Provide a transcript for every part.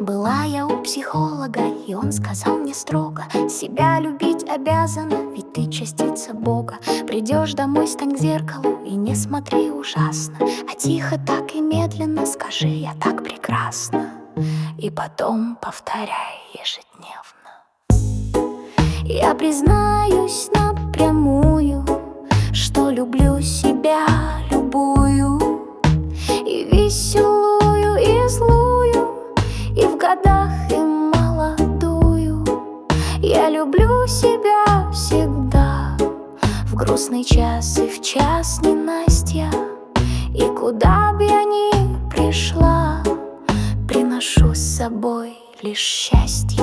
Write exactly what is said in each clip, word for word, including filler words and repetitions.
Была я у психолога, и он сказал мне строго: себя любить обязана, ведь ты частица Бога. Придешь домой, стань к зеркалу и не смотри ужасно, а тихо так и медленно скажи: я так прекрасна. И потом повторяй ежедневно. Я признаюсь напрямую, что люблю себя любую, и веселую, и злую, и в годах, и молодую. Я люблю себя всегда, в грустный час и в час ненастья. И куда б я ни пришла, приношу с собой лишь счастье.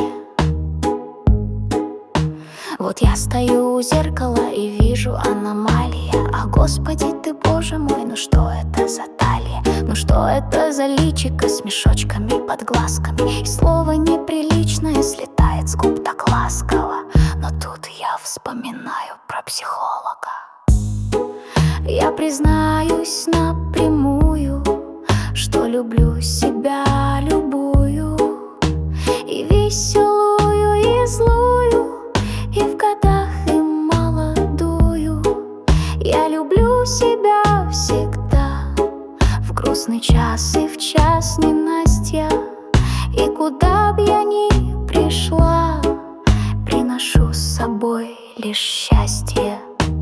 Вот я стою у зеркала и вижу аномалии. А Господи ты, Боже мой, ну что это за талия? Ну что это за личико с мешочками под глазками? И слово неприличное слетает с губ так ласково. Но тут я вспоминаю про психолога. Я признаюсь напрямую, что люблю себя любую, и веселую, и злую, и в годах, и молодую. Я люблю себя всегда, в грустный час и в час ненастья. И куда б я ни пришла, приношу с собой лишь счастье.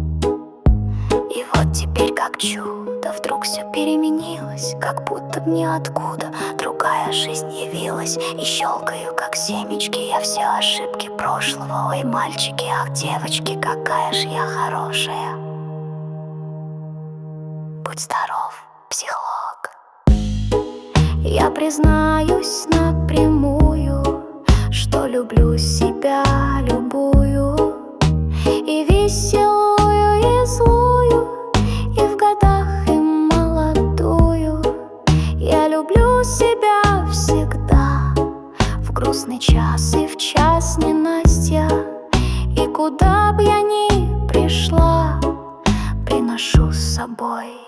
И вот теперь как чудо вдруг все переменилось, как будто б ниоткуда другая жизнь явилась. И щелкаю, как семечки, я все ошибки прошлого. Ой, мальчики, ах, девочки, какая же я хорошая. Будь здоров, психолог. Я признаюсь напрямую, что люблю себя любую, и веселую, и злую, и в годах, и молодую. Я люблю себя всегда, в грустный час и в час ненастья. И куда б я ни пришла, приношу с собой